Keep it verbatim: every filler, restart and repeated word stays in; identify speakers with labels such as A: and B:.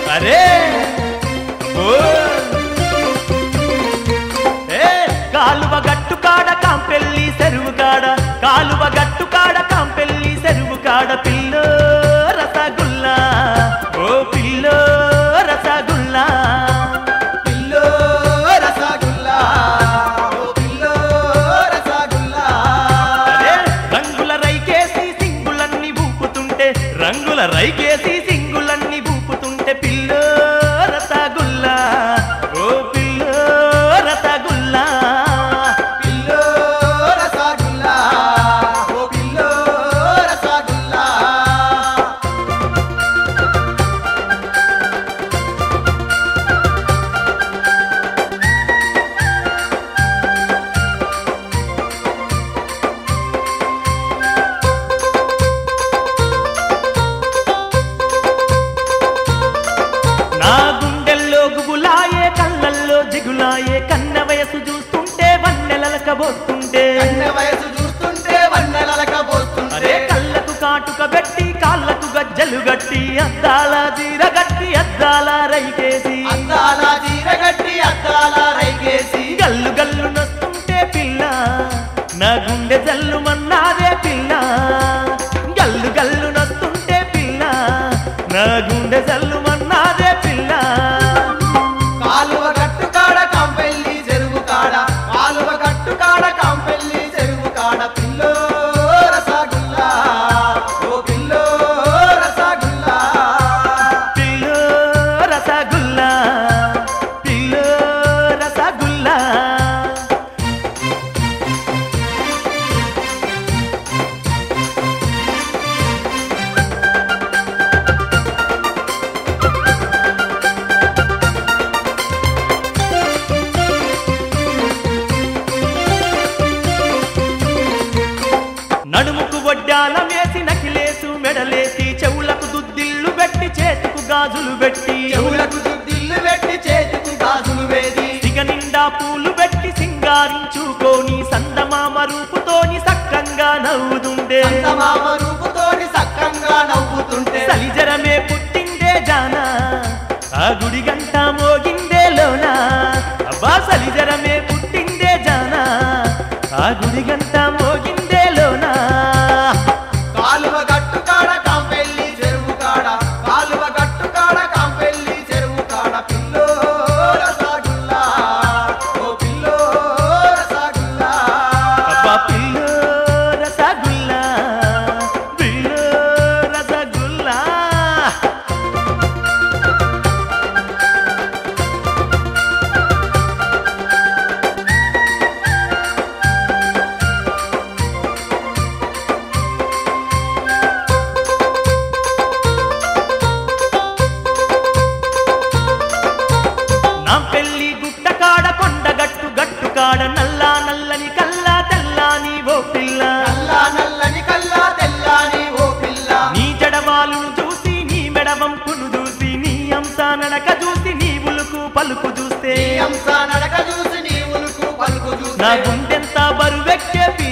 A: అరే ఏ కాలువ గట్టు కాడ కాంపెల్లి చెరువు కాడ కాలువ గట్టు కాడ కాంపెల్లి చెరువు కాడ పిల్లో రసగుల్లా ఓ పిల్లో రసగుల్లా
B: పిల్లో రసగుల్లా ఓ పిల్లో రసగుల్లా
A: అరే రంగుల రైకేసి సింగులన్నీ ఊపుతుంటే రంగుల రైకేసి సింగులన్నీ ఊపుతుంటే పిల్లో రసగుల్లా ఓ పిల్లో రసగుల్లా
B: పిల్లో రసగుల్లా ఓ పిల్లో రసగుల్లా
A: నా గుండెల్లో గుబులాయే కళ్ళల్లో జిగులాయే కన్న వయసు చూస్తుంటే వన్నెలలక పోస్తుంటే
B: కన్న వయసు చూస్తుంటే వన్నెలలక
A: అరే
B: పోస్తుంటే
A: కళ్ళకు కాటుక పెట్టి కాళ్ళకు గజ్జలు గట్టి అద్దాల జీర గట్టి అద్దాల రైకేసి
B: అద్దాల చీరగట్టి అద్దాల రైకేసి
A: గల్లు గల్లు నొస్తుంటే పిల్ల నా గుండె జల్లు మన్నాదే పిల్ల గల్లు గల్లు నొస్తుంటే పిల్ల నా గుండె జల్లు మన్నాదే పిల్ల
B: కాలువ గట్టు కాడ కాంపెల్లి చెరువు కాడ కాలువ గట్టు కాడ కాంపెల్లి చెరువు కాడ పిల్లో రసగుల్లా ఓ పిల్లో రసగుల్లా
A: పిల్లో రసగుల్లా పిల్లో రసగుల్లా నడుముకు వడ్డాల మేసి నకిలేసు మెడలేసి చెవులకు దుద్దిల్లు పెట్టి చేతుకు గాజులు పెట్టి
B: చెవులకు దిల్లు పెట్టి చేతికి గాజులు వేసి
A: సిగ నిండా పూలు పెట్టి సింగారించుకోని సందమామ రూపుతోని సక్కంగా నవ్వుతుండే
B: చందమామ రూపుతోని సక్కంగా నవ్వుతుంటే
A: సలిజరమే పుట్టిందే జానా ఆ గుడి గంట మోగిందే లోనా అబ్బా సలిజరమే పుట్టిందే జానా ఆ గుడి గంట మోగిందే లోనా
B: కాలువ గట్టు కాడ కాంపెల్లి చెరువు కాడ కాలువ గట్టు కాడ కాంపెల్లి చెరువు కాడ పిల్లో రసగుల్లా ఓ పిల్లో రసగుల్లా
A: అబ్బా పిల్లో రసగుల్లా పిల్లో రసగుల్లా నా పెళ్లి గుట్ట కాడ కొండ గట్టు గట్టు కాడ నల్లా నల్లని కల్లా తెల్లాని ఓ పిల్ల
B: నల్లా నల్లని కల్లా తెల్లాని ఓ పిల్ల
A: నీ జడవాలును చూసి నీ మెడవంపును చూసి నీ అంశ నడక చూసి నీ ఉలుకు పలుకు చూస్తే
B: నీ అంశ నడక చూసి నీ ఉలుకు పలుకు
A: నా
B: చూస్తే
A: గుండెంత బరువెక్కే